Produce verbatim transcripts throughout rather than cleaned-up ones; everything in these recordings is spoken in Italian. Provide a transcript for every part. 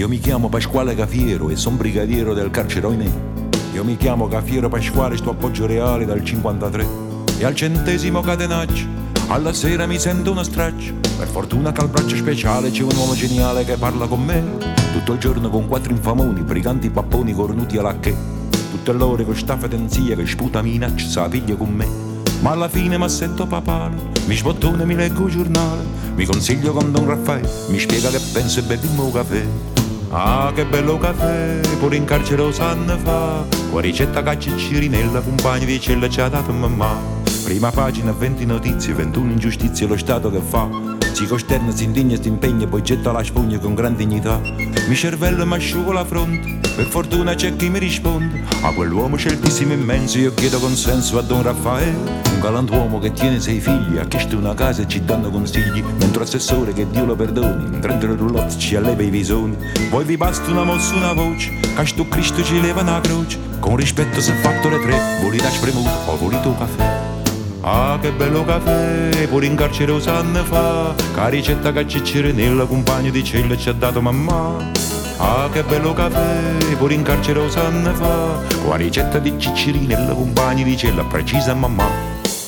Io mi chiamo Pasquale Cafiero e son brigadiero del carcere Oinè. Io mi chiamo Cafiero Pasquale, sto a Poggio Reale dal cinquantatré. E al centesimo catenaccio, alla sera mi sento una straccia. Per fortuna che al braccio speciale c'è un uomo geniale che parla con me. Tutto il giorno con quattro infamoni, briganti papponi cornuti alla che. Tutte l'ore con sta fedenzia che sputa minaccia, sa piglia con me. Ma alla fine m'assetto papale, mi sbottone, mi leggo il giornale, mi consiglio con Don Raffaele, mi spiega che penso e bevimmo un caffè. Ah, che bello caffè, pure in carcere lo sanno fa, con ricetta caccia e cirinella, compagni di cella ci ha dato mamma. Prima pagina, venti notizie, ventuno ingiustizie, lo Stato che fa. Si costerna, si indigna, si impegna, poi getta la spugna con gran dignità. Mi cervello mi asciugo la fronte, per fortuna c'è chi mi risponde. A quell'uomo sceltissimo immenso io chiedo consenso a Don Raffaele. Un galantuomo che tiene sei figli, ha chiesto una casa e ci danno consigli. Mentre assessore, che Dio lo perdoni, in trenta roulotte ci alleva i visoni. Poi vi basta una mossa, una voce, che sto Cristo ci leva una croce. Con rispetto se fatto le tre, volete spremuto o volete un caffè. Ah, che bello caffè, pure in carcere lo sanno fa, che ricetta che c'è nella compagna di cella ci ha dato mamma. Ah, che bello caffè, pure in carcere lo sanno fa, con la ricetta di Ciccirinella, compagni di cella precisa mamma.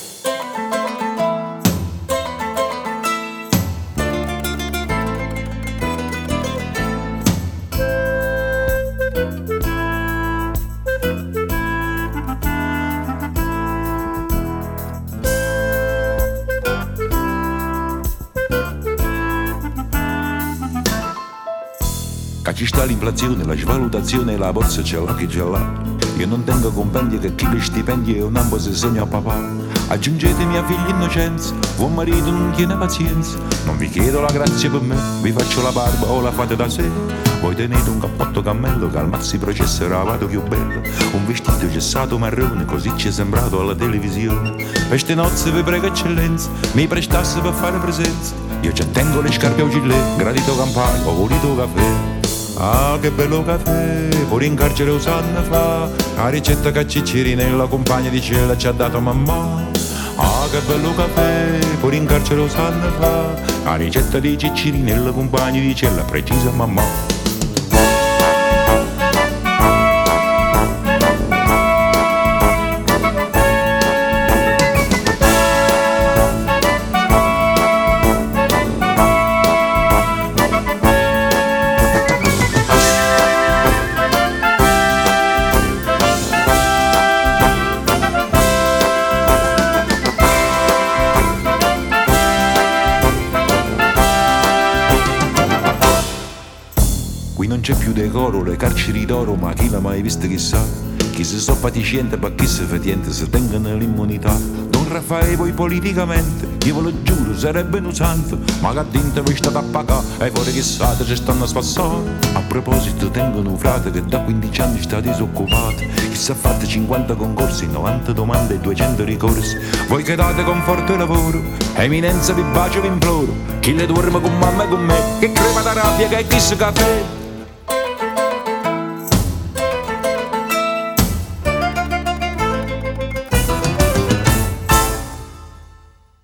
Ci sta l'inflazione, la svalutazione e la borsa ce l'ha chi ce l'ha. Io non tengo compendi che chi li stipendi e un ambo se segna a papà. Aggiungetemi a figli innocenza, buon marito non tiene pazienza. Non vi chiedo la grazia per me, vi faccio la barba o la fate da sé. Voi tenete un cappotto cammello che al mazzi processo era vado più bello. Un vestito gessato marrone, così ci è sembrato alla televisione. Per ste nozze vi prego eccellenza, mi prestasse per fare presenza. Io ci tengo le scarpe a gilet, gradito campagna o volito caffè. Ah, che bello caffè, pure in carcere lo sanno fa, la ricetta che Ciccirinella, compagna di cella ci ha dato mamma. Ah, che bello caffè, pure in carcere lo sanno fa, la ricetta di Ciccirinella, compagna di cella precisa mamma. Qui non c'è più decoro, le carceri d'oro, ma chi l'ha mai visto chissà. Chi si so paticiente, ma chi si fetiente, se tengono l'immunità. Don Raffaele poi politicamente, io ve lo giuro, sarebbe un santo, ma che dentro vi state a pagare, e fuori chissà ci stanno a spassare. A proposito, tengono un frate che da quindici anni sta disoccupato, che si è fatto cinquanta concorsi, novanta domande e duecento ricorsi. Voi che date conforto e lavoro, eminenza vi bacio vi imploro, chi le dorme con mamma e con me, che crema da rabbia che è chissà caffè.